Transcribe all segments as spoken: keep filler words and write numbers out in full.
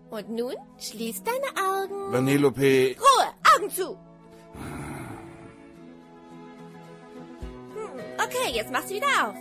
Und nun schließ deine Augen. Vanellope. Ruhe, Augen zu. Hm, okay, jetzt mach sie wieder auf.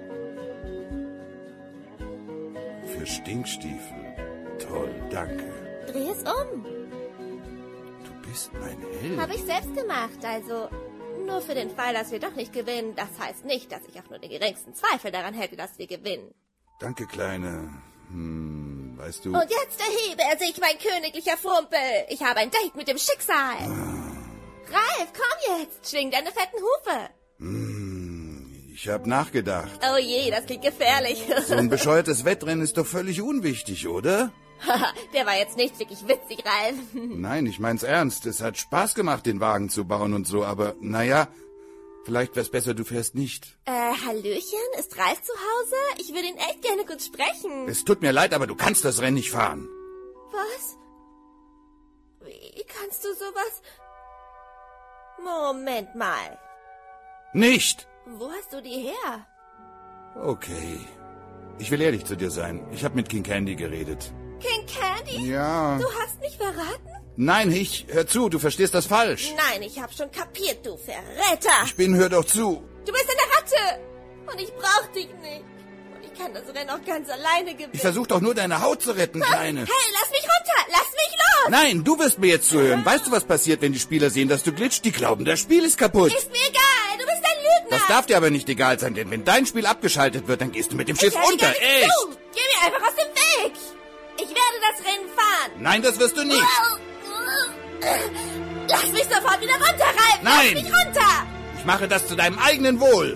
Für Stinkstiefel. Toll, danke. Dreh es um. Du bist mein Held. Habe ich selbst gemacht, also nur für den Fall, dass wir doch nicht gewinnen. Das heißt nicht, dass ich auch nur den geringsten Zweifel daran hätte, dass wir gewinnen. Danke, Kleine. Hm, weißt du... Und jetzt erhebe er sich, mein königlicher Frumpel. Ich habe ein Date mit dem Schicksal. Ah. Ralf, komm jetzt. Schwing deine fetten Hufe. Hm, ich habe nachgedacht. Oh je, das klingt gefährlich. So ein bescheuertes Wettrennen ist doch völlig unwichtig, oder? Der war jetzt nicht wirklich witzig, Ralf. Nein, ich mein's ernst. Es hat Spaß gemacht, den Wagen zu bauen und so, aber naja, vielleicht wär's besser, du fährst nicht. Äh, Hallöchen? Ist Ralf zu Hause? Ich würde ihn echt gerne kurz sprechen. Es tut mir leid, aber du kannst das Rennen nicht fahren. Was? Wie kannst du sowas... Moment mal. Nicht! Wo hast du die her? Okay. Ich will ehrlich zu dir sein. Ich habe mit King Candy geredet. King Candy? Ja. Du hast mich verraten? Nein, ich... Hör zu, du verstehst das falsch. Nein, ich hab schon kapiert, du Verräter. Ich bin, hör doch zu. Du bist eine Ratte. Und ich brauch dich nicht. Und ich kann das Rennen auch ganz alleine gewinnen. Ich versuch doch nur, deine Haut zu retten, Kleine. Hey, lass mich runter. Lass mich los. Nein, du wirst mir jetzt zuhören. Weißt du, was passiert, wenn die Spieler sehen, dass du glitscht? Die glauben, das Spiel ist kaputt. Ist mir egal. Du bist ein Lügner. Das darf dir aber nicht egal sein, denn wenn dein Spiel abgeschaltet wird, dann gehst du mit dem Schiff ich unter. Gar Echt? zu. Geh mir einfach aus dem Weg. Ich werde das Rennen fahren. Nein, das wirst du nicht. Lass mich sofort wieder runter, Ralf. Nein. Lass mich runter. Ich mache das zu deinem eigenen Wohl.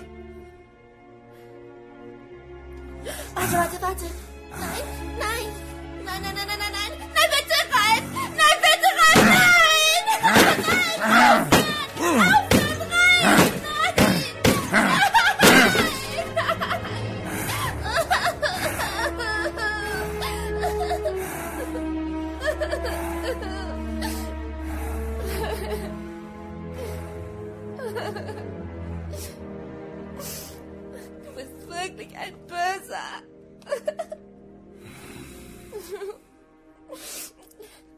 Warte, warte, warte. Nein, nein. Nein, nein, nein, nein, nein, nein. Nein, bitte, Ralf. Nein, bitte, Ralf. Nein. Nein. Aufhören, Ralf. Du bist wirklich ein Böser.